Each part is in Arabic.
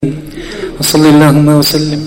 وصلى اللهم وسلم.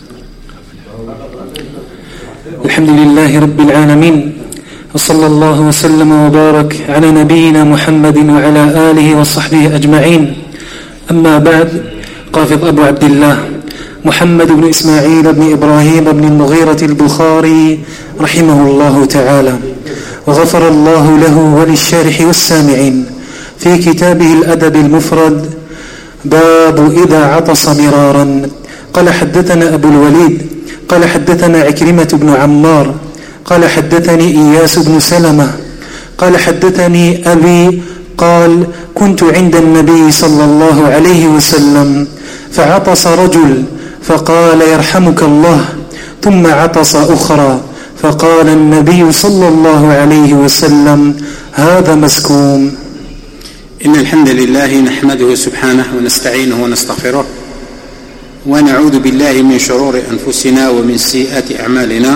الحمد لله رب العالمين، وصلى الله وسلم وبارك على نبينا محمد وعلى آله وصحبه أجمعين. أما بعد، قافض أبو عبد الله محمد بن إسماعيل بن إبراهيم بن المغيرة البخاري رحمه الله تعالى، وغفر الله له وللشارح والسامعين، في كتابه الأدب المفرد باب إذا عطس مرارا. قال حدثنا أبو الوليد قال حدثنا عكرمة بن عمار قال حدثني إياس بن سلمة قال حدثني أبي قال كنت عند النبي صلى الله عليه وسلم فعطس رجل فقال يرحمك الله، ثم عطس أخرى فقال النبي صلى الله عليه وسلم هذا مسكوم. إن الحمد لله نحمده سبحانه ونستعينه ونستغفره، ونعوذ بالله من شرور أنفسنا ومن سيئات أعمالنا.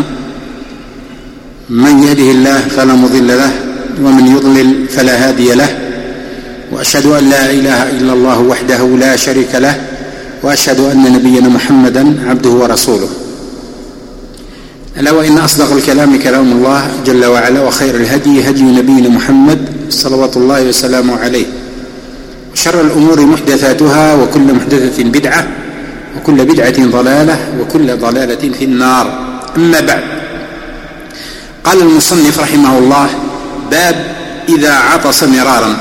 من يهده الله فلا مضل له، ومن يضلل فلا هادي له، وأشهد أن لا إله إلا الله وحده لا شريك له، وأشهد أن نبينا محمدا عبده ورسوله. ألا وإن أصدق الكلام كلام الله جل وعلا، وخير الهدي هدي نبينا محمد صلوات الله وسلامه عليه، وشر الأمور محدثاتها، وكل محدثة بدعة، وكل بدعة ضلالة، وكل ضلالة في النار. أما بعد، قال المصنف رحمه الله: باب إذا عطس مرارا.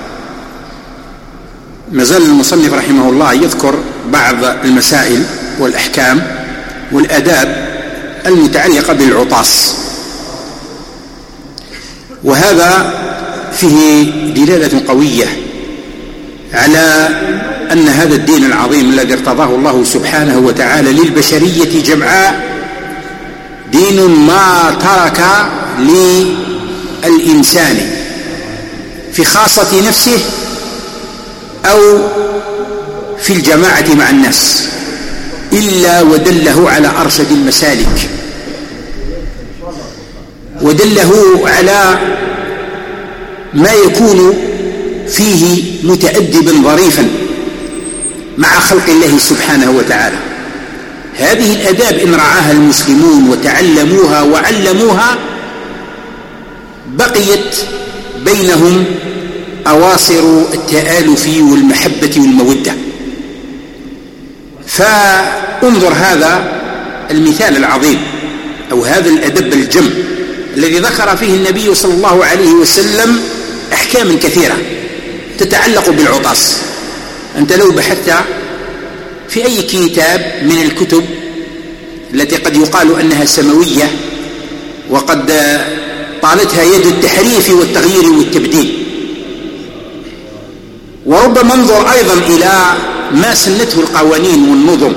ما زال المصنف رحمه الله يذكر بعض المسائل والأحكام والآداب المتعلقة بالعطاس، وهذا فيه دلالة قوية على أن هذا الدين العظيم الذي ارتضاه الله سبحانه وتعالى للبشرية جمعاء دين ما ترك للإنسان في خاصة نفسه أو في الجماعة مع الناس إلا ودله على أرشد المسالك، ودله على ما يكون فيه متأدبا ظريفا مع خلق الله سبحانه وتعالى. هذه الآداب إن رعاها المسلمون وتعلموها وعلموها، بقيت بينهم أواصر التآلف والمحبة والمودة. فانظر هذا المثال العظيم، أو هذا الأدب الجم الذي ذكر فيه النبي صلى الله عليه وسلم أحكام كثيرة تتعلق بالعطاس. أنت لو بحثت في أي كتاب من الكتب التي قد يقال أنها سماوية وقد طالتها يد التحريف والتغيير والتبديل، وربما انظر أيضا إلى ما سنته القوانين والنظم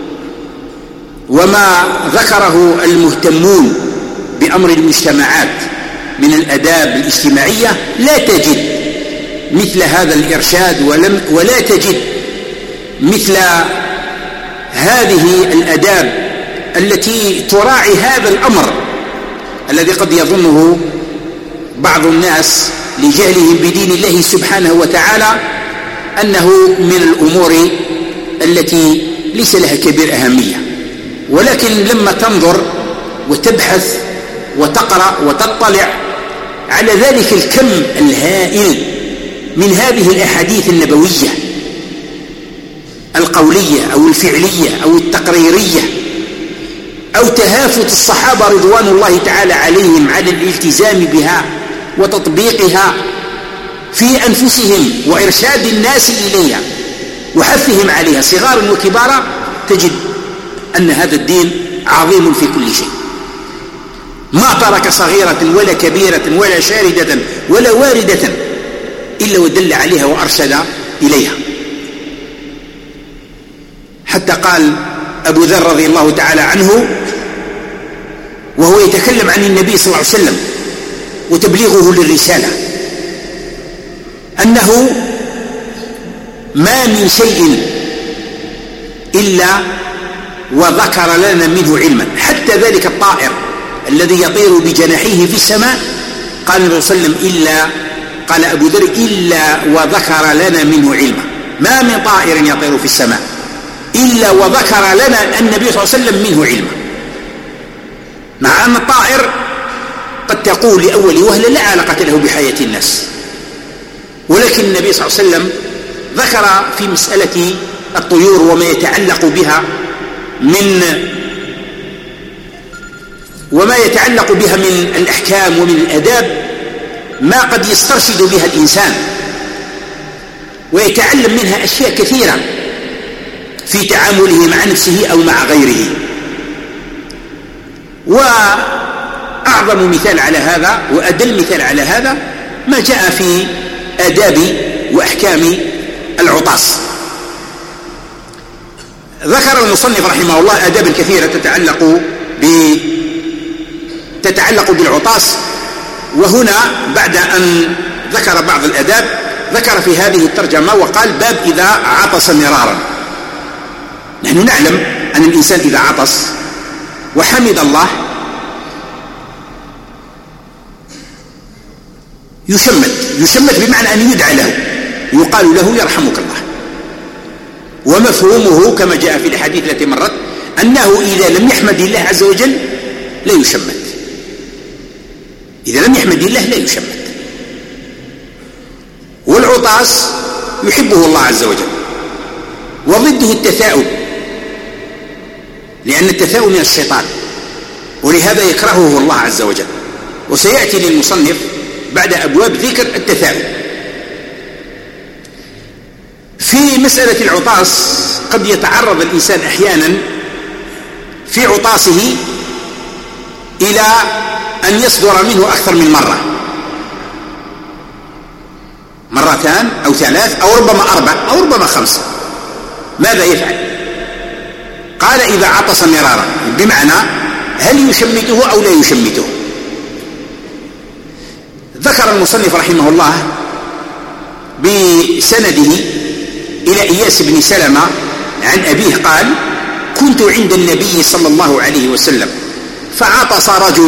وما ذكره المهتمون بأمر المجتمعات من الآداب الاجتماعية، لا تجد مثل هذا الإرشاد، ولا تجد مثل هذه الآداب التي تراعي هذا الأمر الذي قد يظنه بعض الناس لجهلهم بدين الله سبحانه وتعالى أنه من الأمور التي ليس لها كبير أهمية. ولكن لما تنظر وتبحث وتقرأ وتطلع على ذلك الكم الهائل من هذه الأحاديث النبوية القولية أو الفعلية أو التقريرية، أو تهافت الصحابة رضوان الله تعالى عليهم على الالتزام بها وتطبيقها في أنفسهم وإرشاد الناس إليها وحثهم عليها صغارا وكبارا، تجد أن هذا الدين عظيم في كل شيء، ما ترك صغيرة ولا كبيرة ولا شاردة ولا واردة إلا ودل عليها وأرشد إليها. حتى قال أبو ذر رضي الله تعالى عنه وهو يتكلم عن النبي صلى الله عليه وسلم وتبليغه للرسالة، أنه ما من شيء إلا وذكر لنا منه علما، حتى ذلك الطائر الذي يطير بجناحيه في السماء، قال النبي صلى الله عليه وسلم قال أبو ذر إلا وذكر لنا منه علما. ما من طائر يطير في السماء إلا وذكر لنا النبي صلى الله عليه وسلم منه علما، مع أن الطائر قد تقول لأول وهلة لا علاقة له بحياة الناس، ولكن النبي صلى الله عليه وسلم ذكر في مسألة الطيور وما يتعلق بها من الأحكام ومن الآداب ما قد يسترشد بها الإنسان ويتعلم منها أشياء كثيرة في تعامله مع نفسه أو مع غيره. وأعظم مثال على هذا وأدل مثال على هذا ما جاء في آداب وأحكام العطاس. ذكر المصنف رحمه الله آداب كثيرة تتعلق بالعطاس، وهنا بعد أن ذكر بعض الآداب ذكر في هذه الترجمة وقال: باب إذا عطس مرارا. نحن نعلم أن الإنسان إذا عطس وحمد الله يشمت بمعنى أن يدعى له، يقال له يرحمك الله. ومفهومه كما جاء في الحديث التي مرت أنه إذا لم يحمد الله عز وجل لا يشمت، إذا لم يحمد الله لا يشمت. والعطاس يحبه الله عز وجل، وضده التثاؤب، لأن التثاؤب من الشيطان، ولهذا يكرهه الله عز وجل. وسيأتي للمصنف بعد أبواب ذكر التثاؤب. في مسألة العطاس قد يتعرض الإنسان أحيانا في عطاسه إلى أن يصدر منه أكثر من مرتان أو ثلاث أو ربما 4 أو ربما 5. ماذا يفعل؟ قال: إذا عطس مرارا، بمعنى هل يشمته أو لا يشمته؟ ذكر المصنف رحمه الله بسنده إلى إياس بن سلمة عن أبيه قال: كنت عند النبي صلى الله عليه وسلم فعطس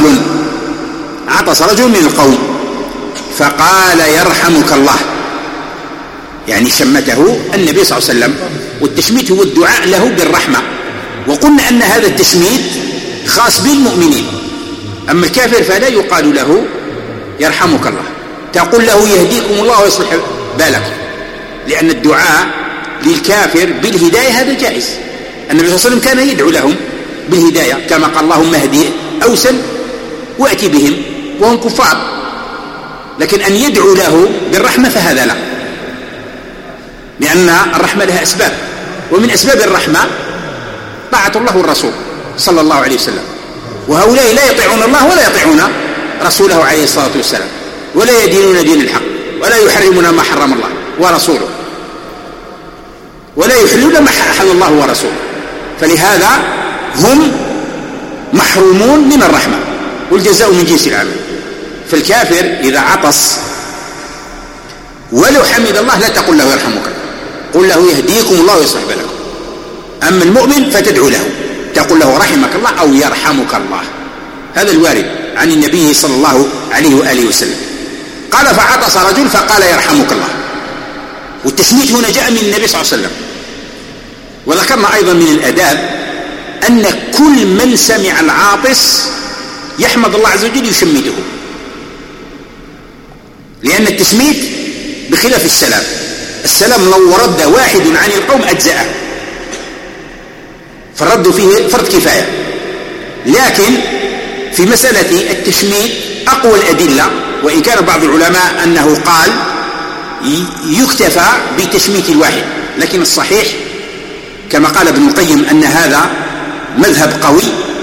رجل من القوم فقال: يرحمك الله، يعني شمته النبي صلى الله عليه وسلم. والتشميت هو الدعاء له بالرحمة، وقلنا أن هذا التشميت خاص بالمؤمنين، أما الكافر فلا يقال له يرحمك الله، تقول له يهديكم الله ويصلح بالك، لأن الدعاء للكافر بالهداية هذا جائز. النبي صلى الله عليه وسلم كان يدعو لهم بالهداية كما قال: اللهم اهدي أوسا وأتي بهم وهم كفار. لكن أن يدعو له بالرحمة فهذا لا، لأن الرحمة لها أسباب، ومن أسباب الرحمة طاعة الله والرسول صلى الله عليه وسلم، وهؤلاء لا يطيعون الله ولا يطيعون رسوله عليه الصلاة والسلام، ولا يدينون دين الحق، ولا يحرمون ما حرم الله ورسوله، ولا يحلون ما حل الله ورسوله، فلهذا هم محرومون من الرحمة، والجزاء من جنس العمل. فالكافر إذا عطس ولو حمد الله لا تقول له يرحمك الله، قل له يهديكم الله ويصلح بالكم. أما المؤمن فتدعو له، تقول له رحمك الله أو يرحمك الله. هذا الوارد عن النبي صلى الله عليه وآله وسلم. قال: فعطس رجل فقال: يرحمك الله. والتشميت هنا جاء من النبي صلى الله عليه وسلم. وذكرنا أيضا من الآداب أن كل من سمع العاطس يحمد الله عز وجل يشمته، لأن التشميت بخلاف السلام لو رد واحد عن القوم أجزأه، فالرد فيه فرض كفاية. لكن في مسألة التشميت أقوى الأدلة، وإن كان بعض العلماء أنه قال يكتفى بتشميت الواحد، لكن الصحيح كما قال ابن القيم أن هذا مذهب قوي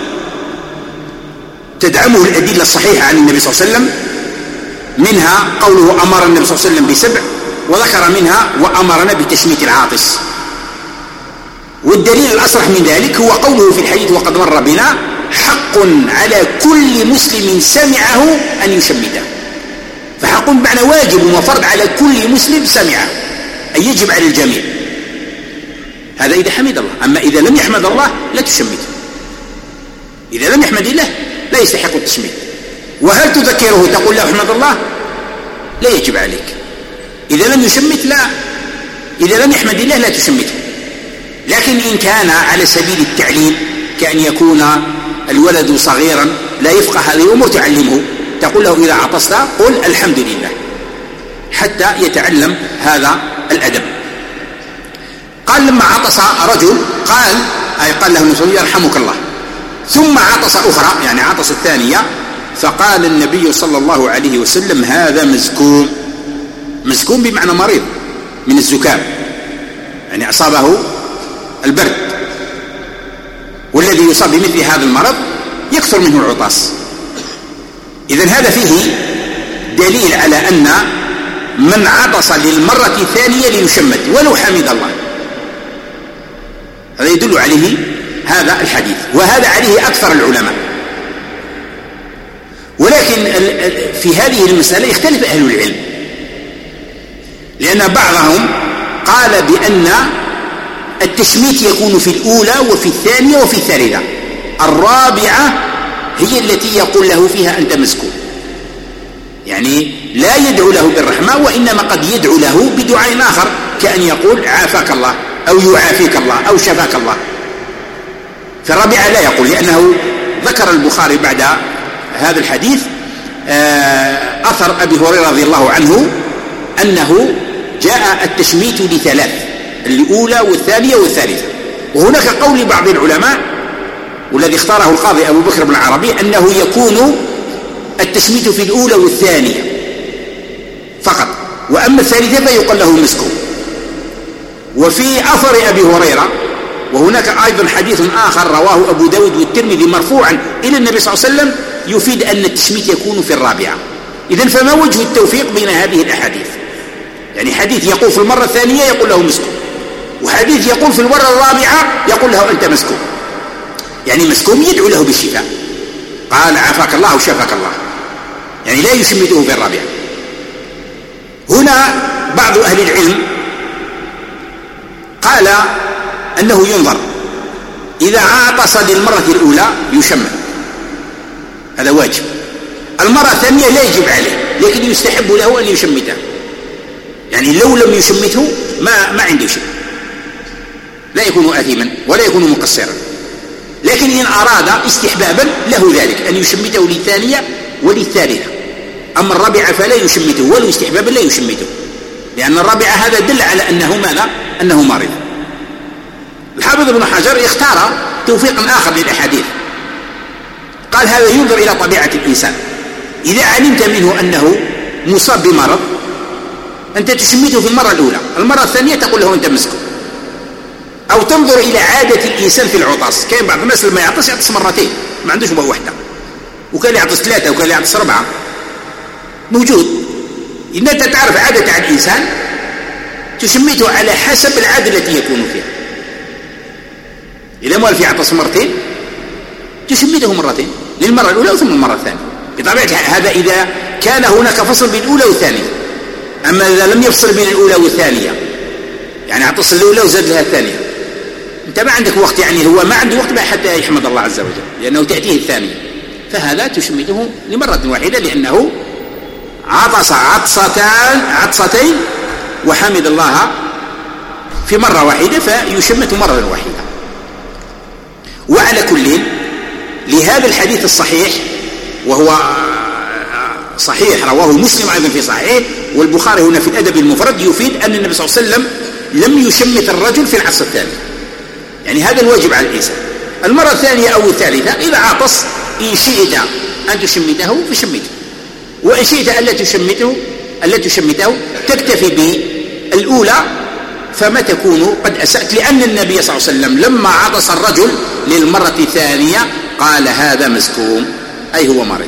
تدعمه الأدلة الصحيحة عن النبي صلى الله عليه وسلم، منها قوله أمر النبي صلى الله عليه وسلم ب7، وذكر منها وأمرنا بتشميت العاطس. والدليل الأصرح من ذلك هو قوله في الحديث وقد مر بنا: حق على كل مسلم سمعه أن يشمته. فحق بمعنى واجب وفرض على كل مسلم سمعه، أي يجب على الجميع. هذا إذا حمد الله، أما إذا لم يحمد الله لا تشمته. إذا لم يحمد الله لا يستحق التشميت. وهل تذكره تقول له احمد الله؟ لا يجب عليك. إذا لم يشمت لا، إذا لم يحمد الله لا تشمته، لكن إن كان على سبيل التعليم كأن يكون الولد صغيرا لا يفقه هذه الأمور تعلمه، تقول له إذا عطست قل الحمد لله حتى يتعلم هذا الأدب. قال لما عطس رجل قال له النبي يرحمك الله، ثم عطس أخرى يعني عطس الثانية، فقال النبي صلى الله عليه وسلم هذا مزكوم. مزكوم بمعنى مريض من الزكام، يعني أصابه البرد، والذي يصاب بمثل هذا المرض يكثر منه العطاس. إذن هذا فيه دليل على أن من عطس للمرة الثانية ليشمت ولو حمد الله، هذا يدل عليه هذا الحديث، وهذا عليه أكثر العلماء. ولكن في هذه المسألة يختلف أهل العلم، لأن بعضهم قال بأن التشميت يكون في الأولى وفي الثانية وفي الثالثة، الرابعة هي التي يقول له فيها أنت مسكون، يعني لا يدعو له بالرحمة، وإنما قد يدعو له بدعاء آخر كأن يقول عافاك الله أو يعافيك الله أو شفاك الله. في الرابعة لا يقول، لأنه ذكر البخاري بعد هذا الحديث أثر أبي هريرة رضي الله عنه أنه جاء التشميت لثلاث، الأولى والثانية والثالثة. وهناك قول لبعض العلماء والذي اختاره القاضي أبو بكر بن العربي أنه يكون التشميت في الأولى والثانية فقط، وأما الثالثة فيقال له مسكون. وفي أثر أبي هريرة، وهناك أيضا حديث آخر رواه أبو داود والترمذي مرفوعا إلى النبي صلى الله عليه وسلم يفيد أن التشميت يكون في الرابعة. إذن فما وجه التوفيق بين هذه الأحاديث؟ يعني حديث يقول في المرة الثانية يقول له مسكون، وحديث يقول في المرة الرابعة يقول له أنت مسكون، يعني مسكون يدعو له بالشفاء، قال عافاك الله وشفاك الله، يعني لا يشمته في الرابعة. هنا بعض أهل العلم قال أنه ينظر، إذا عطس للمرة الأولى يشمت، هذا واجب. المرة الثانية لا يجب عليه، لكن يستحب له أن يشمته، يعني لو لم يشمته ما عنده شيء، لا يكون آثما ولا يكون مقصرا. لكن إن أراد استحبابا له ذلك أن يشمته للثانية وللثالثة، أما الرابعة فلا يشمته، ولو استحبابا لا يشمته، لأن الرابعة هذا دل على أنه ماذا؟ أنه مريض. الحافظ ابن حجر يختار توفيقا آخر للأحاديث، قال هذا ينظر إلى طبيعة الإنسان، إذا علمت منه أنه مصاب بمرض أنت تشمته في المرة الأولى، المرة الثانية تقول له أنت مسكون، أو تنظر إلى عادة الإنسان في العطاس. كان بعض الناس لما يعطس مرتين، ما عندوش مرة واحدة، وكان يعطس ثلاثة وكان يعطس 4 موجود. إن أنت تعرف عادة عن الإنسان تشمته على حسب العادة التي يكون فيها. إذا مال في عطس مرتين تشمته مرتين، للمرة الأولى ثم المرة الثانية بطبيعة هذا إذا كان هناك فصل بين الأولى والثانية. أما إذا لم يفصل بين الأولى والثانية، يعني عطس الأولى وزاد لها الثانية، أنت ما عندك وقت، يعني هو ما عنده وقت حتى يحمد الله عز وجل لأنه تأتيه الثانية، فهذا تشمته لمرة واحدة لأنه عطس عطستين وحمد الله في مرة واحدة فيشمت مرة واحدة. وعلى كل لهذا الحديث الصحيح، وهو صحيح رواه مسلم أيضا في صحيح، والبخاري هنا في الأدب المفرد، يفيد أن النبي صلى الله عليه وسلم لم يشمت الرجل في العطس الثاني، يعني هذا الواجب على الإنسان. المرة الثانية أو الثالثة إذا عطس إن شئت أن تشمته فشمته، وإن شئت ألا تشمته تكتفي بالأولى، فما تكون قد أسأت، لأن النبي صلى الله عليه وسلم لما عطس الرجل للمرة الثانية قال هذا مسكوم، أي هو مريض.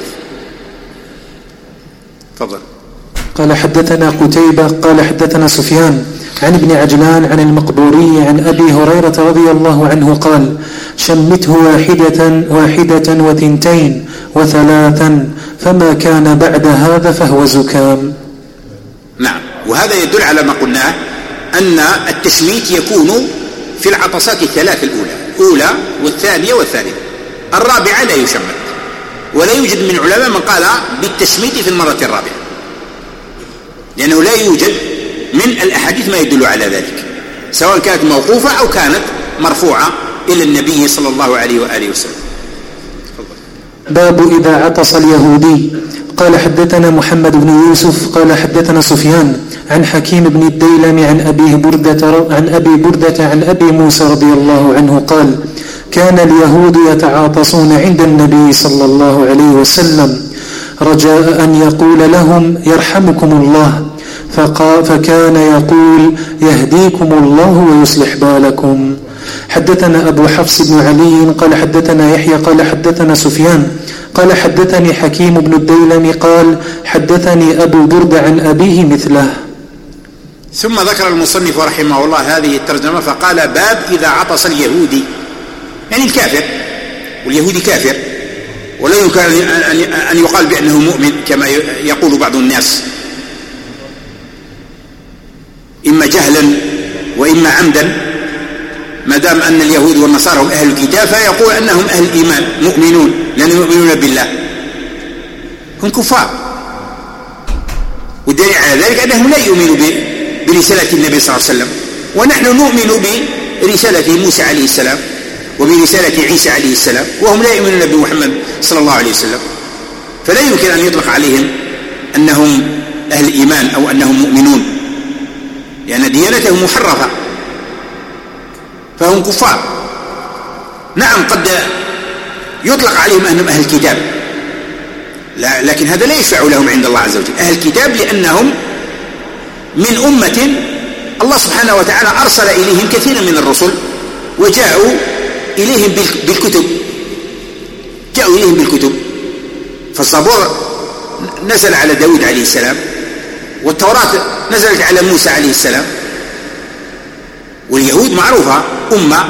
تفضل. قال حدثنا قتيبة قال حدثنا سفيان عن ابن عجلان عن المقبوري عن أبي هريرة رضي الله عنه قال شمته واحدة وثنتين وثلاثا، فما كان بعد هذا فهو زكام. نعم، وهذا يدل على ما قلناه أن التشميت يكون في العطسات الثلاث الأولى والثانية والثالثة، الرابعة لا يشمت، ولا يوجد من علماء من قال بالتشميت في المرة الرابعة، لأنه لا يوجد من الأحاديث ما يدل على ذلك، سواء كانت موقوفة أو كانت مرفوعة إلى النبي صلى الله عليه وآله وسلم. باب إذا عطس اليهودي. قال حدثنا محمد بن يوسف قال حدثنا سفيان عن حكيم بن الديلم عن أبي بردة عن أبي موسى رضي الله عنه قال كان اليهود يتعاطسون عند النبي صلى الله عليه وسلم رجاء أن يقول لهم يرحمكم الله، فكان يقول يهديكم الله ويصلح بالكم. حدثنا أبو حفص بن علي قال حدثنا يحيى قال حدثنا سفيان قال حدثني حكيم بن الديلم قال حدثني أبو بردة عن أبيه مثله. ثم ذكر المصنف رحمه الله هذه الترجمة فقال باب إذا عطس اليهودي، يعني الكافر، واليهودي كافر ولا يمكن أن يقال بأنه مؤمن كما يقول بعض الناس، إما جهلا وإما عمدا، ما دام أن اليهود والنصارى هم أهل الكتاب فيقول أنهم أهل الإيمان مؤمنون لأنهم يؤمنون بالله، هم كفار. والدليل على ذلك أنهم لا يؤمنوا برسالة النبي صلى الله عليه وسلم، ونحن نؤمن برسالة موسى عليه السلام وبرسالة عيسى عليه السلام، وهم لا يؤمنون بمحمد صلى الله عليه وسلم، فلا يمكن أن يطلق عليهم أنهم أهل إيمان أو أنهم مؤمنون، لأن ديانتهم محرفة فهم كفار. نعم قد يطلق عليهم أنهم أهل كتاب، لكن هذا لا يشفع لهم عند الله عز وجل. أهل كتاب لأنهم من أمة الله سبحانه وتعالى أرسل إليهم كثيرا من الرسل وجاءوا إليهم بالكتب، جاءوا إليهم بالكتب. فالزبور نزل على داود عليه السلام، والتوراة نزلت على موسى عليه السلام. واليهود معروفة أمة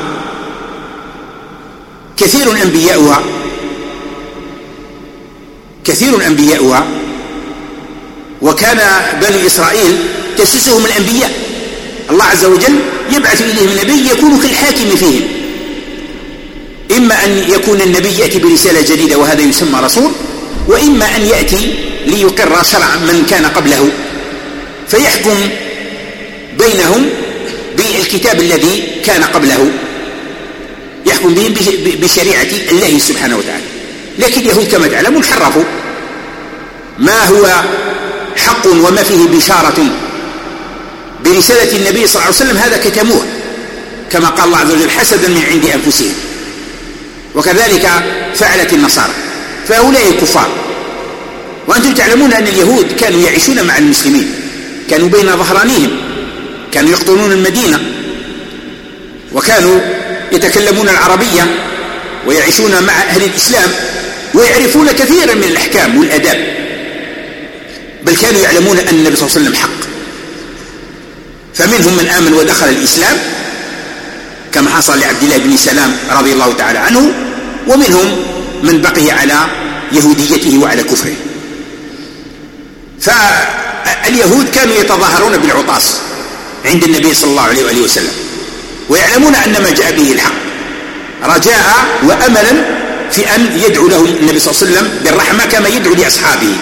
كثير أنبياؤها، وكان بني إسرائيل تسسهم الأنبياء، الله عز وجل يبعث إليهم نبي يكون كالحاكم فيهم، إما أن يكون النبي يأتي برسالة جديدة وهذا يسمى رسول، وإما أن يأتي ليقر شرع من كان قبله فيحكم بينهم بالكتاب الذي كان قبله، يحكم بهم بشريعة الله سبحانه وتعالى. لكن اليهود كما تعلمون حرفوا ما هو حق وما فيه بشارة برسالة النبي صلى الله عليه وسلم، هذا كتموه كما قال الله عز وجل حسدا من عند أنفسهم، وكذلك فعلت النصارى، فهؤلاء الكفار. وأنتم تعلمون أن اليهود كانوا يعيشون مع المسلمين، كانوا بين ظهرانيهم، كانوا يقطنون المدينة، وكانوا يتكلمون العربية ويعيشون مع أهل الإسلام ويعرفون كثيرا من الأحكام والأداب، بل كانوا يعلمون أن النبي صلى الله عليه وسلم حق. فمنهم من آمن ودخل الإسلام كما حصل لعبد الله بن سلام رضي الله تعالى عنه، ومنهم من بقي على يهوديته وعلى كفره. فاليهود كانوا يتظاهرون بالعطاس عند النبي صلى الله عليه وآله وسلم، ويعلمون أن ما جاء به الحق، رجاء وأملا في أن يدعو لهم النبي صلى الله عليه وسلم بالرحمة كما يدعو لأصحابه.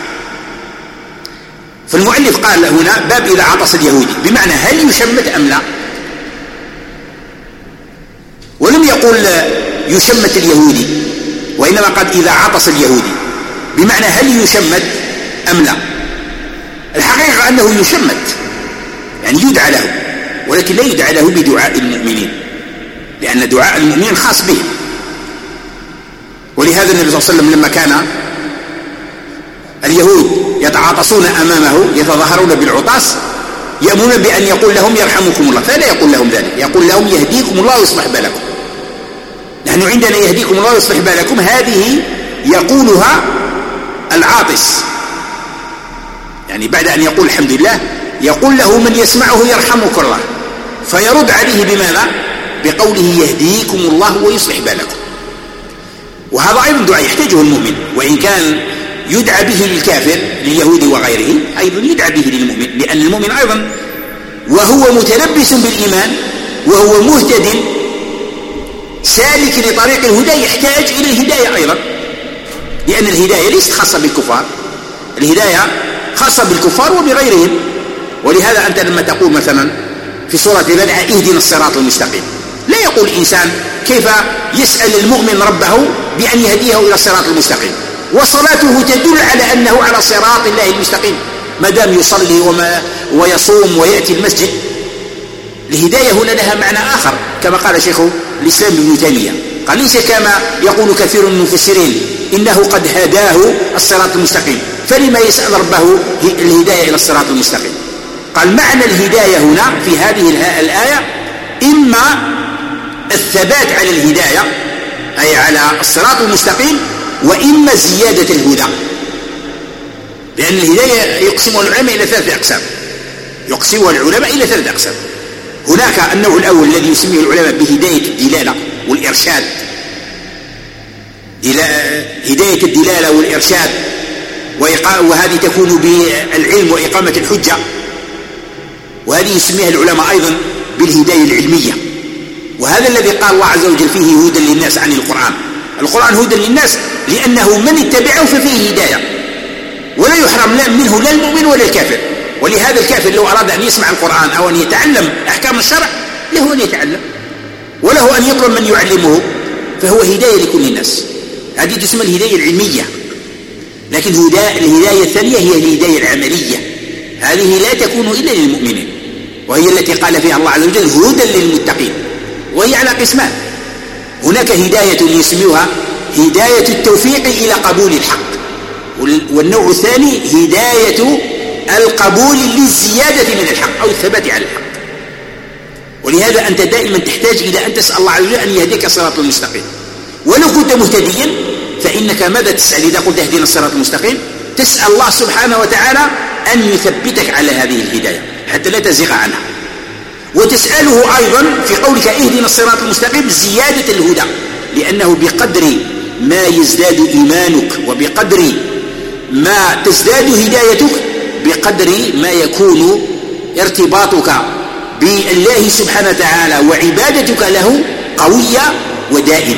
فالمؤلف قال هنا باب إذا عطس اليهودي، بمعنى هل يشمت أم لا، ولم يقل يشمت اليهودي، وإنما قال إذا عطس اليهودي، بمعنى هل يشمت أم لا. الحقيقة أنه يشمت، يعني يدعى له، ولكن لا يدعى له بدعاء المؤمنين، لأن دعاء المؤمنين خاص به. ولهذا النبي صلى الله عليه وسلم لما كان اليهود يتعاطسون أمامه يتظاهرون بالعطاس يأمرون بأن يقول لهم يرحمكم الله، فلا يقول لهم ذلك، يقول لهم يهديكم الله ويصلح بالكم. نحن عندنا يهديكم الله ويصلح بالكم هذه يقولها العاطس، يعني بعد أن يقول الحمد لله يقول له من يسمعه يرحمك الله، فيرد عليه بماذا؟ بقوله يهديكم الله ويصلح بالكم. وهذا أيضا دعاء يحتاجه المؤمن، وإن كان يدعى به للكافر لليهود وغيره، أيضا يدعى به للمؤمن، لأن المؤمن أيضا وهو متلبس بالإيمان وهو مهتد سالك لطريق الهدى يحتاج إلى الهداية أيضا، لأن الهداية ليست خاصة بالكفار، الهداية خاصة بالكفار وبغيرهم. ولهذا أنت لما تقول مثلا في سورة البدعة اهدنا الصراط المستقيم، لا يقول إنسان كيف يسأل المؤمن ربه بأن يهديه إلى الصراط المستقيم، وصلاته تدل على أنه على صراط الله المستقيم ما دام يصلي ويصوم ويأتي المسجد. الهداية هنا لها معنى آخر كما قال شيخ الإسلام ابن تيمية، قال ليس كما يقول كثير من المفسرين إنه قد هداه الصراط المستقيم فلما يسأل ربه الهداية إلى الصراط المستقيم. قال معنى الهداية هنا في هذه الآية إما الثبات على الهداية أي على الصراط المستقيم، وإما زيادة الهدى، لأن الهداية يقسمها العلماء إلى 3 أقسام، يقسمها العلماء إلى 3 أقسام. هناك النوع الأول الذي يسميه العلماء بهداية الدلالة والإرشاد، هداية الدلالة والإرشاد، وهذه تكون بالعلم وإقامة الحجة، وهذه يسميها العلماء أيضا بالهداية العلمية. وهذا الذي قال الله عز وجل فيه هدى للناس عن القرآن هدى للناس لأنه من اتبعه ففيه هداية، ولا يحرم منه لا المؤمن ولا الكافر. ولهذا الكافر لو أراد أن يسمع القرآن أو أن يتعلم أحكام الشرع له أن يتعلم، وله أن يطلب من يعلمه، فهو هداية لكل الناس. هذه تسمى الهداية العلمية. لكن الهداية الثانية هي الهداية العملية، هذه لا تكون إلا للمؤمنين، وهي التي قال فيها الله عز وجل هدى للمتقين، وهي على قسمان. هناك هداية يسميها هداية التوفيق إلى قبول الحق، والنوع الثاني هداية القبول للزيادة من الحق أو الثبات على الحق. ولهذا أنت دائما تحتاج إلى أن تسأل الله عز وجل أن يهديك الصراط المستقيم. ولو كنت مهتديا فإنك ماذا تسأل إذا قلت اهدنا الصراط المستقيم؟ تسأل الله سبحانه وتعالى أن يثبتك على هذه الهداية حتى لا تزيغ عنها، وتسأله أيضا في قولك اهدنا الصراط المستقيم زيادة الهدى، لأنه بقدر ما يزداد إيمانك وبقدر ما تزداد هدايتك بقدر ما يكون ارتباطك بالله سبحانه وتعالى وعبادتك له قوية ودائمة.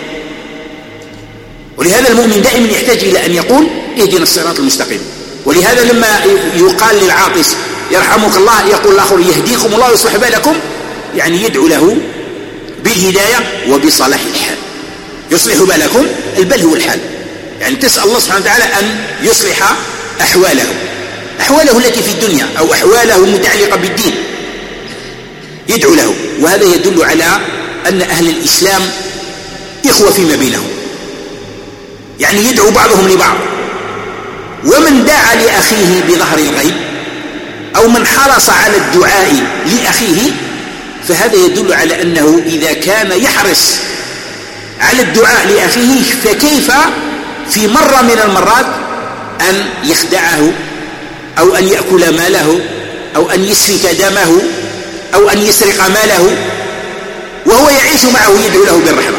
ولهذا المؤمن دائما يحتاج إلى أن يقول اهدنا الصراط المستقيم. ولهذا لما يقال للعاطس يرحمك الله يقول الآخر يهديكم الله ويصلح بالكم، يعني يدعو له بالهداية وبصلاح الحال. يصلح بالكم، البل هو الحال، يعني تسأل الله سبحانه وتعالى أن يصلح أحواله التي في الدنيا أو أحواله المتعلقة بالدين، يدعو له. وهذا يدل على أن أهل الإسلام إخوة فيما بينهم، يعني يدعو بعضهم لبعض. ومن دعا لأخيه بظهر الغيب أو من حرص على الدعاء لأخيه فهذا يدل على أنه إذا كان يحرص على الدعاء لأخيه فكيف في مرة من المرات أن يخدعه أو أن يأكل ماله أو أن يسفك دمه أو أن يسرق ماله وهو يعيش معه يدعو له بالرحمة.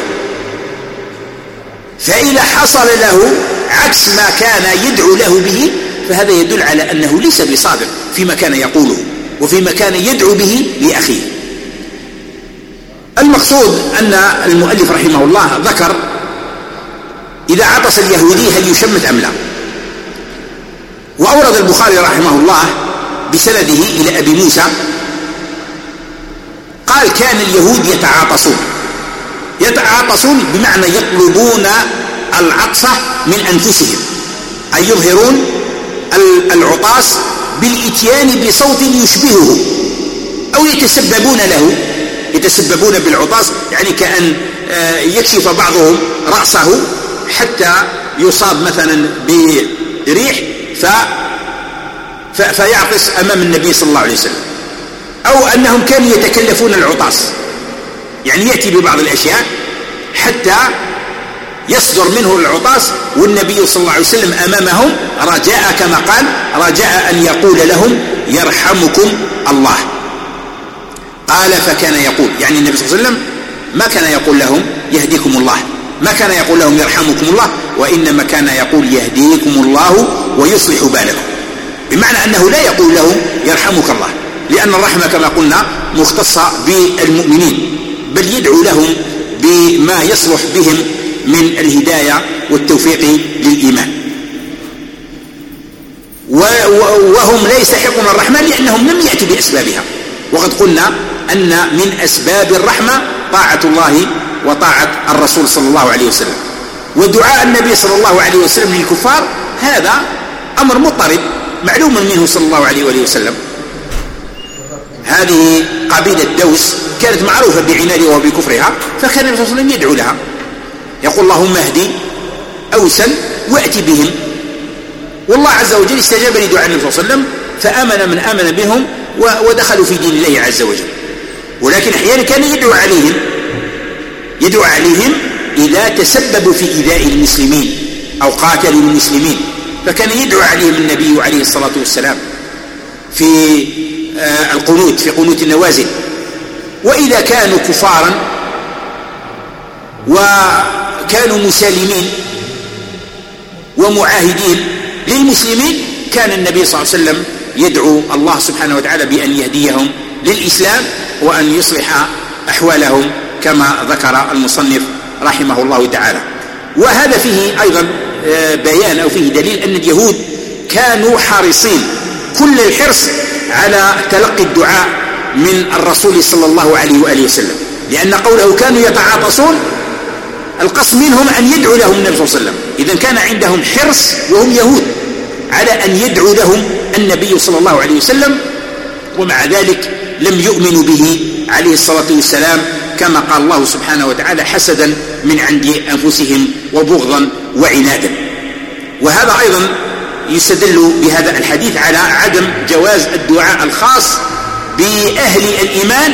فإذا حصل له عكس ما كان يدعو له به فهذا يدل على أنه ليس بصادق فيما كان يقوله وفيما كان يدعو به لأخيه. المقصود أن المؤلف رحمه الله ذكر إذا عطس اليهودي هل يشمت أم لا، وأورد البخاري رحمه الله بسنده إلى أبي موسى قال كان اليهود يتعاطسون بمعنى يطلبون العطسة من أنفسهم، أي يظهرون العطاس بالإتيان بصوت يشبهه أو يتسببون بالعطاس، يعني كأن يكشف بعضهم رأسه حتى يصاب مثلا بريح فيعطس أمام النبي صلى الله عليه وسلم، أو أنهم كانوا يتكلفون العطاس، يعني يأتي ببعض الأشياء حتى يصدر منه العطاس والنبي صلى الله عليه وسلم أمامهم رجاء كما قال رجاء أن يقول لهم يرحمكم الله. قال فكان يقول، يعني النبي صلى الله عليه وسلم ما كان يقول لهم يهديكم الله، ما كان يقول لهم يرحمكم الله، وإنما كان يقول يهديكم الله ويصلح بالكم، بمعنى أنه لا يقول لهم يرحمك الله، لأن الرحمة كما قلنا مختصة بالمؤمنين، بل يدعو لهم بما يصلح بهم من الهداية والتوفيق للإيمان. وهم لا يستحقون الرحمة لأنهم لم يأتوا بأسبابها، وقد قلنا أن من أسباب الرحمة طاعة الله وطاعة الرسول صلى الله عليه وسلم. ودعاء النبي صلى الله عليه وسلم للكفار هذا أمر مضطرد معلوم منه صلى الله عليه وسلم. هذه قبيلة دوس كانت معروفة بعنادها وبكفرها، فكان النبي صلى الله عليه وسلم يدعو لها يقول اللهم اهدي أوسا وأتي بهم، والله عز وجل استجاب لدعاء النبي صلى الله عليه وسلم فآمن من آمن بهم ودخلوا في دين الله عز وجل. ولكن أحيانا كان يدعو عليهم إذا تسببوا في إيذاء المسلمين أو قاتلوا المسلمين، فكان يدعو عليهم النبي عليه الصلاة والسلام في القنوت، في قنوت النوازل. وإذا كانوا كفارا وكانوا مسالمين ومعاهدين للمسلمين كان النبي صلى الله عليه وسلم يدعو الله سبحانه وتعالى بأن يهديهم للإسلام وأن يصلح أحوالهم كما ذكر المصنف رحمه الله تعالى. وهذا فيه أيضا بيان أو فيه دليل أن اليهود كانوا حريصين كل الحرص على تلقي الدعاء من الرسول صلى الله عليه وآله وسلم، لأن قوله كانوا يتعاطسون القصد منهم أن يدعو لهم النبي صلى الله عليه وسلم. إذن كان عندهم حرص وهم يهود على أن يدعو لهم النبي صلى الله عليه وسلم، ومع ذلك لم يؤمنوا به عليه الصلاة والسلام كما قال الله سبحانه وتعالى حسدا من عند أنفسهم وبغضا وعنادا. وهذا أيضا يستدل بهذا الحديث على عدم جواز الدعاء الخاص بأهل الإيمان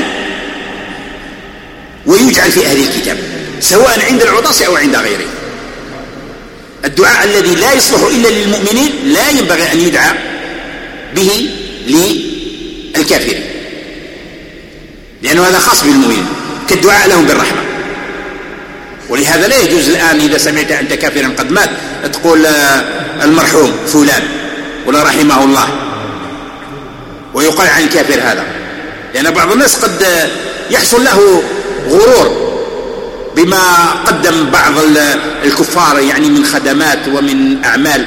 ويجعل في أهل الكتاب سواء عند العطاس أو عند غيره. الدعاء الذي لا يصلح إلا للمؤمنين لا ينبغي أن يدعى به للكافرين، لأنه هذا خاص بالمؤمنين كالدعاء لهم بالرحمة. ولهذا لا يجوز الآن إذا سمعت أنت كافرا قد مات تقول المرحوم فلان ولا رحمه الله ويقال عن الكافر هذا، لأن بعض الناس قد يحصل له غرور بما قدم بعض الكفار يعني من خدمات ومن أعمال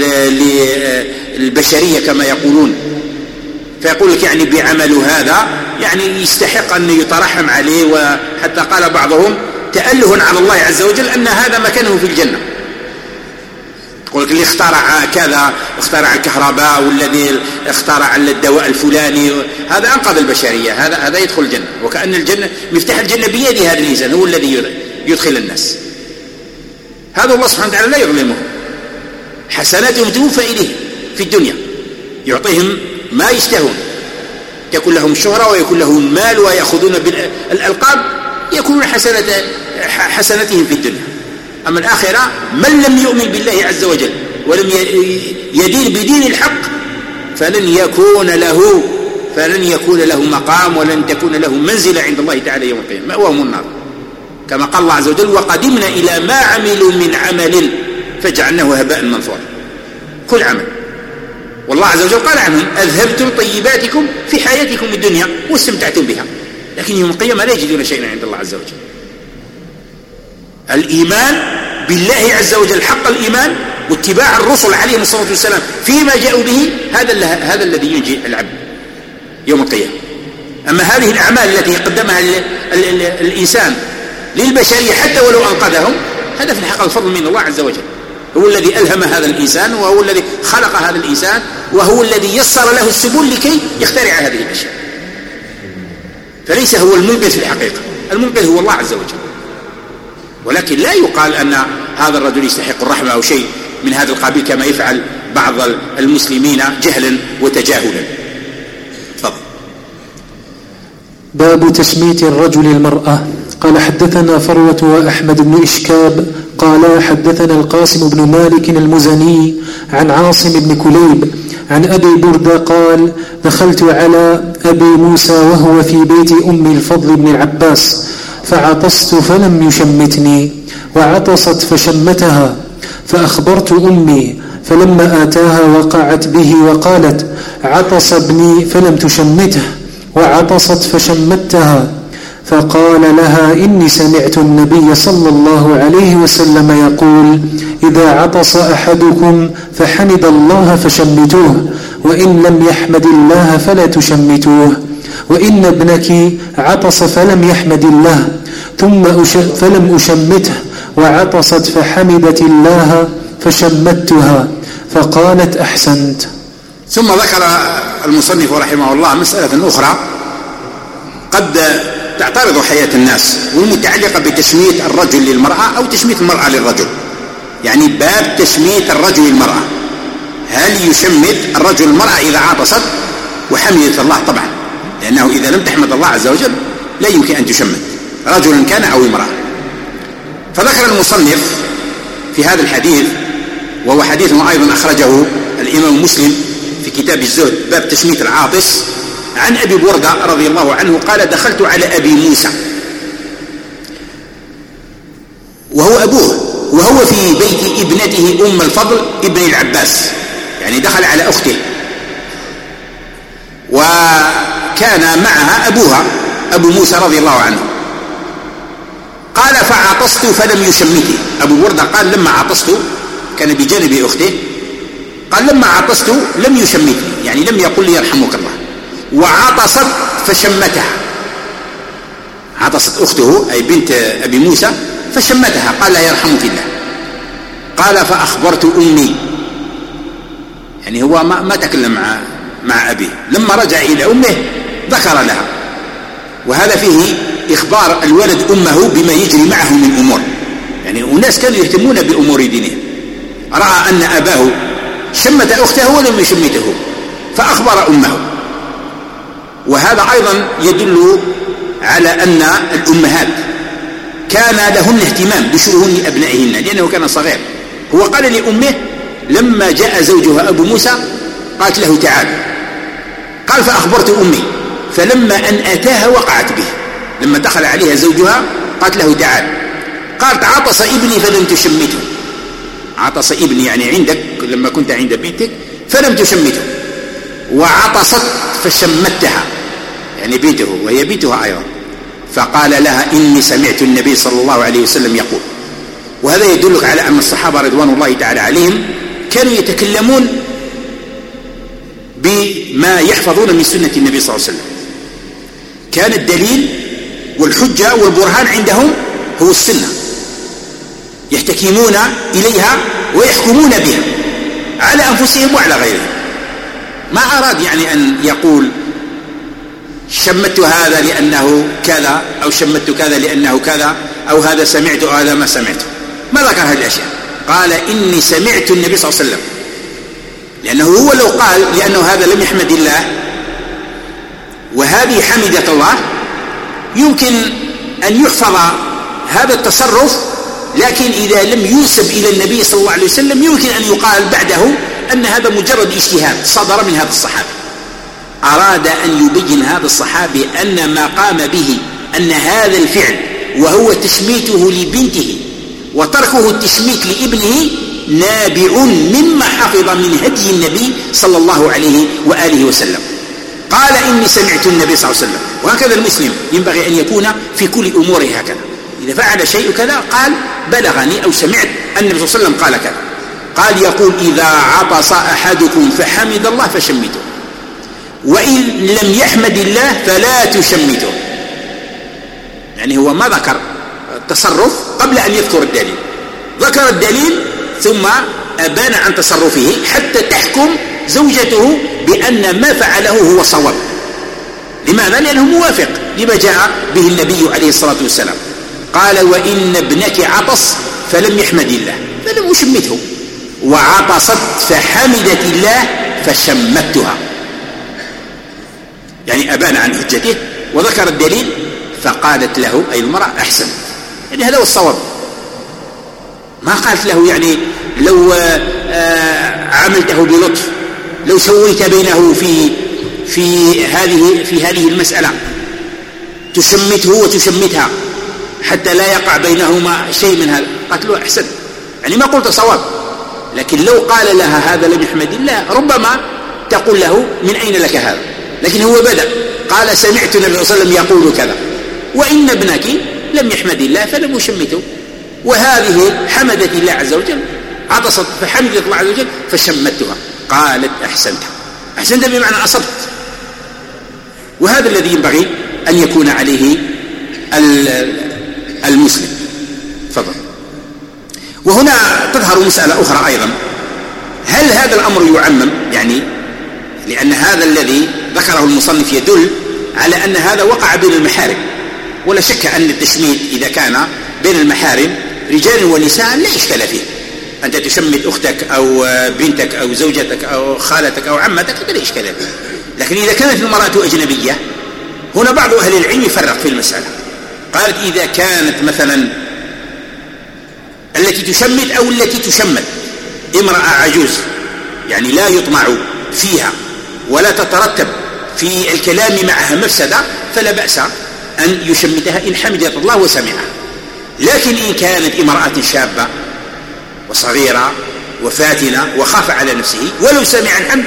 للبشرية كما يقولون، فيقول لك يعني بعمله هذا يعني يستحق أن يترحم عليه. وحتى قال بعضهم تأله على الله عز وجل أن هذا مكانه في الجنة. يقول لك اللي اخترع كذا، اخترع الكهرباء، والذي اخترع الدواء الفلاني، هذا أنقذ البشرية، هذا يدخل الجنة، وكأن الجنة مفتاح الجنة بيد هذا الإنسان، هو الذي يدخل الناس. هذا الله سبحانه وتعالى لا يظلمه، حسناتهم توفى إليه في الدنيا، يعطيهم ما يشتهون، يكون لهم شهرة ويكون لهم المال ويأخذون بالألقاب، يكونون حسناتهم في الدنيا. أما الآخرة من لم يؤمن بالله عز وجل ولم يدين بدين الحق فلن يكون له مقام ولن تكون له منزلة عند الله تعالى يوم القيامة، مأواهم النار، كما قال الله عز وجل وقدمنا إلى ما عملوا من عمل فجعلناه هباء منثورا. كل عمل، والله عز وجل قال عنهم أذهبتم طيباتكم في حياتكم الدنيا واستمتعتم بها، لكن يوم القيامة لا يجدون شيئا عند الله عز وجل. الإيمان بالله عز وجل حق الإيمان واتباع الرسل عليهم الصلاة والسلام فيما جاءوا به، هذا الذي ينجي العبد يوم القيامة. أما هذه الأعمال التي قدمها الإنسان للبشرية حتى ولو أنقذهم، هذا في الحقيقة الفضل من الله عز وجل، هو الذي ألهم هذا الإنسان، وهو الذي خلق هذا الإنسان، وهو الذي يسر له السبل لكي يخترع هذه الأشياء. فليس هو المنقذ في الحقيقة، المنقذ هو الله عز وجل. ولكن لا يقال أن هذا الرجل يستحق الرحمة أو شيء من هذا القبيل كما يفعل بعض المسلمين جهلا وتجاهلا. تفضل. باب تشميت الرجل المرأة. قال حدثنا فروة وأحمد بن إشكاب قال حدثنا القاسم بن مالك المزني عن عاصم بن كليب عن أبي بردة قال دخلت على أبي موسى وهو في بيت أم الفضل بن العباس فعطست فلم يشمتني وعطست فشمتها فأخبرت أمي فلما آتاها وقعت به وقالت عطس ابني فلم تشمته وعطست فشمتها فقال لها إني سمعت النبي صلى الله عليه وسلم يقول إذا عطس أحدكم فحمد الله فشمتوه وإن لم يحمد الله فلا تشمتوه وإن ابنك عطس فلم يحمد الله فلم أشمته، وعطست فحمدت الله فشمتها فقالت أحسنت. ثم ذكر المصنف رحمه الله مسألة أخرى قد تعترض حياة الناس، والمتعلقة بتشميت الرجل للمرأة أو تشميت المرأة للرجل. يعني باب تشميت الرجل للمرأة، هل يشمت الرجل المرأة إذا عطست وحمدت الله؟ طبعا، لأنه إذا لم تحمد الله عز وجل لا يمكن أن تشمت رجلا كان أو امرأة. فذكر المصنف في هذا الحديث، وهو حديث أيضا أخرجه الإمام مسلم في كتاب الزهد باب تشميت العاطس، عن أبي بردة رضي الله عنه قال: دخلت على أبي موسى وهو أبوه، وهو في بيت ابنته أم الفضل ابن العباس، يعني دخل على أخته، وكان معها أبوها أبو موسى رضي الله عنه. قال: فعطست فلم يشمته. أبو بردة قال: لما عطست، كان بجانب أخته، قال: لما عطست لم يشمتني، يعني لم يقل لي يرحمك الله. وعطست فشمتها، عطست أخته أي بنت أبي موسى فشمتها، قال: لا يرحمك الله. قال: فأخبرت أمي، يعني هو ما تكلم مع أبيه، لما رجع إلى أمه ذكر لها. وهذا فيه إخبار الولد أمه بما يجري معه من أمور، يعني الناس كانوا يهتمون بأمور دينهم. رأى أن أباه شمت أخته ولم يشمته فأخبر أمه. وهذا أيضا يدل على أن الأمهات كان لهن اهتمام بشؤون أبنائهن، لأنه كان صغير. هو قال لأمه لما جاء زوجها أبو موسى قالت له: تعال. قال: فأخبرت أمي، فلما أن أتاها وقعت به. لما دخل عليها زوجها قالت له: تعال. قالت: عطس ابني فلم تشمته. عطس ابني يعني عندك لما كنت عند بنتك فلم تشمته. وعطست فشمتها، يعني بنته وهي بنتها أيضا. فقال لها: إني سمعت النبي صلى الله عليه وسلم يقول. وهذا يدلك على أن الصحابة رضوان الله تعالى عليهم كانوا يتكلمون بما يحفظون من سنة النبي صلى الله عليه وسلم. كان الدليل والحجة والبرهان عندهم هو السنة، يحتكمون إليها ويحكمون بها على أنفسهم وعلى غيرهم. ما أراد يعني أن يقول شمت هذا لأنه كذا، أو شمت كذا لأنه كذا، أو هذا سمعت أو هذا ما سمعت. ما ذكر هذه الأشياء، قال: إني سمعت النبي صلى الله عليه وسلم. لأنه هو لو قال لأنه هذا لم يحمد الله وهذه حمدت الله يمكن أن يحفظ هذا التصرف، لكن إذا لم ينسب إلى النبي صلى الله عليه وسلم يمكن أن يقال بعده أن هذا مجرد اجتهاد صدر من هذا الصحابي. أراد أن يبين هذا الصحابي أن ما قام به، أن هذا الفعل وهو تشميته لبنته وتركه التشميت لابنه نابع مما حفظ من هدي النبي صلى الله عليه وآله وسلم. قال: إني سمعت النبي صلى الله عليه وسلم. وهكذا المسلم ينبغي أن يكون في كل أموره هكذا، إذا فعل شيء كذا قال: بلغني أو سمعت النبي صلى الله عليه وسلم قال كذا. قال: يقول: إذا عطس أحدكم فحمد الله فشمته، وإن لم يحمد الله فلا تشمته. يعني هو ما ذكر التصرف قبل أن يذكر الدليل، ذكر الدليل ثم أبان عن تصرفه حتى تحكم زوجته بأن ما فعله هو صواب. لماذا؟ لأنه موافق لما جاء به النبي عليه الصلاة والسلام. قال: وإن ابنك عطس فلم يحمد الله فلم أشمته، وعطست فحمدت الله فشمتها. يعني أبان عن حجته وذكر الدليل، فقالت له أي المرأة: أحسن. يعني هذا هو الصواب. ما قالت له يعني لو عملته بلطف، لو سويت بينه في هذه المسألة تشمته وتشمتها حتى لا يقع بينهما شيء من هذا، قالت له: أحسن. يعني ما قلت صواب، لكن لو قال لها هذا لم يحمد الله ربما تقول له: من أين لك هذا؟ لكن هو بدأ قال: سمعت النبي صلى الله عليه وسلم يقول كذا، وإن ابنك لم يحمد الله فلم يشمته. وهذه حمدت الله عز وجل، عطست فحمدت الله عز وجل فشمتها. قالت: أحسنت. أحسنت بمعنى أصبت. وهذا الذي ينبغي أن يكون عليه المسلم. تفضل. وهنا تظهر مسألة أخرى أيضا، هل هذا الأمر يعمم؟ يعني لأن هذا الذي ذكره المصنف يدل على أن هذا وقع بين المحارم، ولا شك أن التشميت إذا كان بين المحارم رجال ونساء لا إشكال فيه. أنت تشمت أختك أو بنتك أو زوجتك أو خالتك أو عمتك لا إشكال فيه. لكن إذا كانت المرأة أجنبية، هنا بعض أهل العلم يفرق في المسألة، قالت إذا كانت مثلا التي تشمت أو التي تشمت امرأة عجوز يعني لا يطمع فيها ولا تترتب في الكلام معها مفسدة، فلا بأس أن يشمتها إن حمدت الله وسمعها. لكن إن كانت امرأة شابة وصغيرة وفاتنة وخاف على نفسه ولو سمع الحمد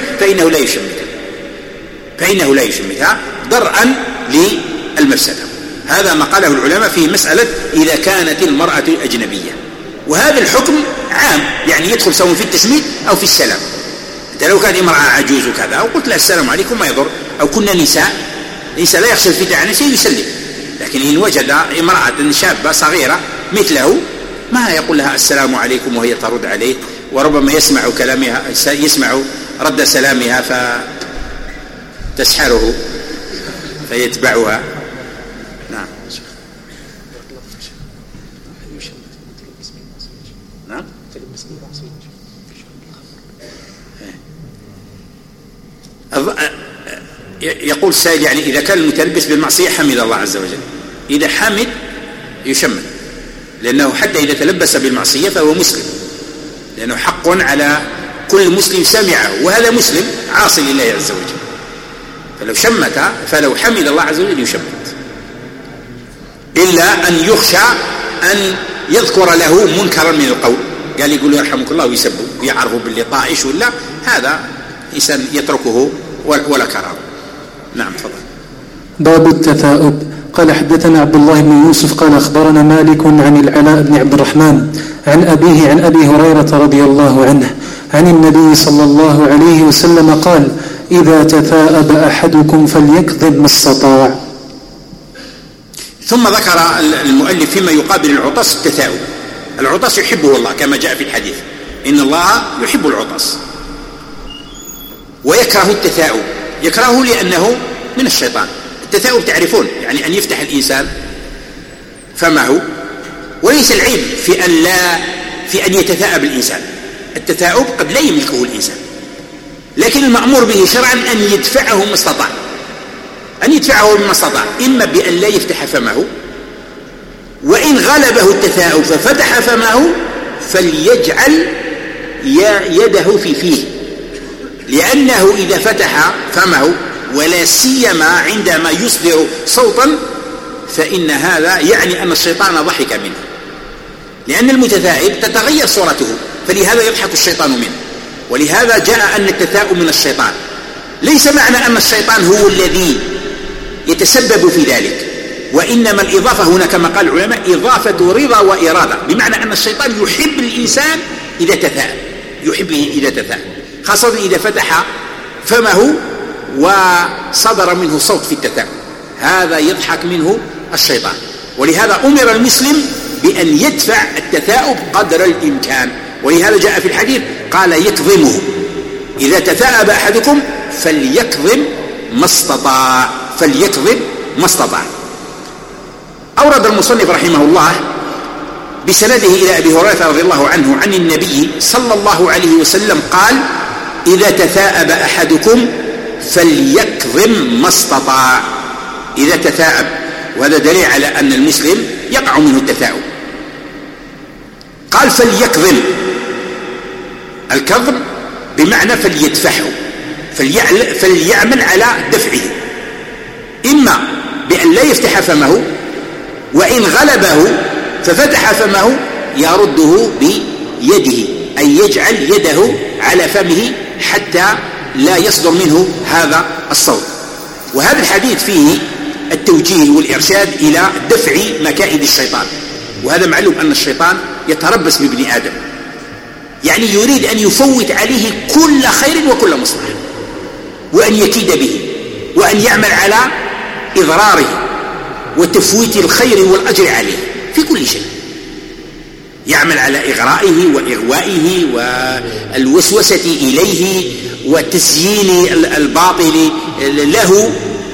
فإنه لا يشمتها درءا للمفسدة. هذا ما قاله العلماء في مسألة إذا كانت المرأة أجنبية، وهذا الحكم عام يعني يدخل سواء في التشميت أو في السلام. أنت لو كانت امرأة عجوز وكذا وقلت لها السلام عليكم ما يضر، أو كنا نساء لا يخشى الفتنة عن نفسه يسلم. لكن إن وجد امرأة شابة صغيرة مثله ما يقول لها السلام عليكم وهي ترد عليه، وربما يسمع كلامها يسمع رد سلامها فتسحره فيتبعها. نعم. نعم. يقول السائل يعني إذا كان المتلبس بالمعصية حمد الله عز وجل، إذا حمد يشمل، لأنه حتى إذا تلبس بالمعصية فهو مسلم، لأنه حق على كل مسلم سمعه، وهذا مسلم عاصي لله عز وجل، فلو حمد الله عز وجل يشمت، إلا أن يخشى أن يذكر له منكرا من القول، قال يقول يرحمك الله ويسبه ويعرفه باللي طائش ولا هذا إنسان يتركه ولا كرامه. نعم تفضل. باب التثاؤب. قال حدثنا عبد الله بن يوسف قال أخبرنا مالك عن العلاء بن عبد الرحمن عن أبيه عن أبي هريرة رضي الله عنه عن النبي صلى الله عليه وسلم قال: إذا تثاءب أحدكم فليكظم ما استطاع. ثم ذكر المؤلف فيما يقابل العطس التثاؤب. العطس يحبه الله كما جاء في الحديث، إن الله يحب العطس ويكره التثاؤب، يكرهه لأنه من الشيطان. التثاؤب تعرفون يعني أن يفتح الإنسان فمه، وليس العيب في أن يتثاءب الإنسان. التثاؤب قد لا يملكه الإنسان، لكن المأمور به شرعا أن يدفعه ما استطاع، إما بأن لا يفتح فمه، وإن غلبه التثاؤب ففتح فمه فليجعل يده في فيه، لأنه إذا فتح فمه ولا سيما عندما يصدر صوتا فإن هذا يعني أن الشيطان ضحك منه، لأن المتثاءب تتغير صورته، فلهذا يضحك الشيطان منه. ولهذا جاء أن التثاؤب من الشيطان، ليس معنى أن الشيطان هو الذي يتسبب في ذلك، وإنما الإضافة هنا كما قال العلماء إضافة رضا وإرادة، بمعنى أن الشيطان يحب الإنسان إذا تثاءب، خاصة إذا فتح فمه وصدر منه صوت في التثاؤب، هذا يضحك منه الشيطان. ولهذا أمر المسلم بأن يدفع التثاؤب قدر الإمكان، ولهذا جاء في الحديث قال يكظمه، إذا تثاءب أحدكم فليكظم ما استطاع. أورد المصنف رحمه الله بسنده إلى أبي هريرة رضي الله عنه عن النبي صلى الله عليه وسلم قال: إذا تثاءب أحدكم فليكظم ما استطاع. إذا تثاءب، وهذا دليل على أن المسلم يقع منه التثاؤب. قال فليكظم، الكظم بمعنى فليدفعه، فليعمل على دفعه، إما بأن لا يفتح فمه، وإن غلبه ففتح فمه يرده بيده، أي يجعل يده على فمه حتى لا يصدر منه هذا الصوت. وهذا الحديث فيه التوجيه والإرشاد إلى دفع مكائد الشيطان، وهذا معلوم أن الشيطان يتربص بابن آدم، يعني يريد أن يفوت عليه كل خير وكل مصلحة، وأن يكيد به، وأن يعمل على إضراره وتفويت الخير والأجر عليه في كل شيء، يعمل على إغرائه وإغوائه والوسوسة إليه وتزيين الباطل له،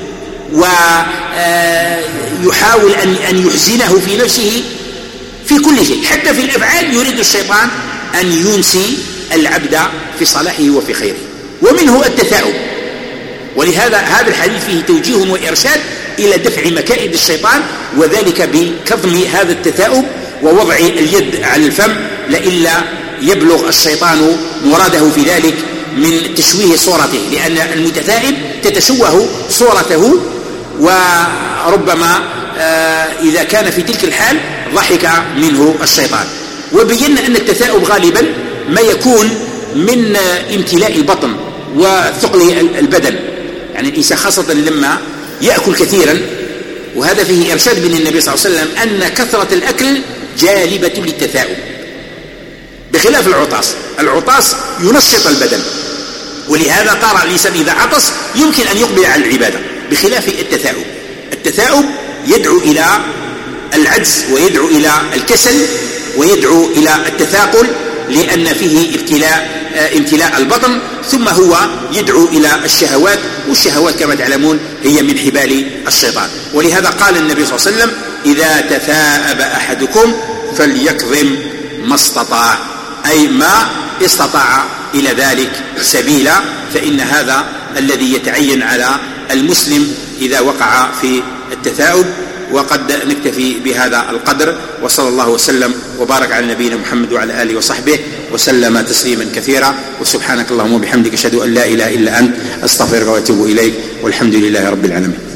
ويحاول أن يحزنه في نفسه في كل شيء، حتى في الأفعال يريد الشيطان أن ينسي العبد في صلاحه وفي خيره. ومنه التثاؤب، ولهذا هذا الحديث فيه توجيه وإرشاد إلى دفع مكائد الشيطان، وذلك بكظم هذا التثاؤب ووضع اليد على الفم لئلا يبلغ الشيطان مراده في ذلك من تشويه صورته، لأن المتثائب تتشوه صورته، وربما إذا كان في تلك الحال ضحك منه الشيطان. وبينا أن التثاؤب غالبا ما يكون من امتلاء البطن وثقل البدن، يعني الإنسان خاصة لما يأكل كثيرا، وهذا فيه إرشاد من النبي صلى الله عليه وسلم أن كثرة الأكل جالبة للتثاؤب، بخلاف العطاس ينشط البدن، ولهذا ترى الإنسان إذا عطس يمكن أن يقبل على العبادة، بخلاف التثاؤب يدعو إلى العجز ويدعو إلى الكسل ويدعو إلى التثاقل، لأن فيه امتلاء البطن، ثم هو يدعو إلى الشهوات، والشهوات كما تعلمون هي من حبال الشيطان. ولهذا قال النبي صلى الله عليه وسلم: إذا تثاءب أحدكم فليكظم ما استطاع، أي ما استطاع إلى ذلك سبيلا، فإن هذا الذي يتعين على المسلم إذا وقع في التثاؤب. وقد نكتفي بهذا القدر، وصلى الله وسلم وبارك على نبينا محمد وعلى آله وصحبه وسلم تسليما كثيرا، وسبحانك اللهم وبحمدك أشهد أن لا إله إلا أنت أستغفرك وأتوب إليك، والحمد لله رب العالمين.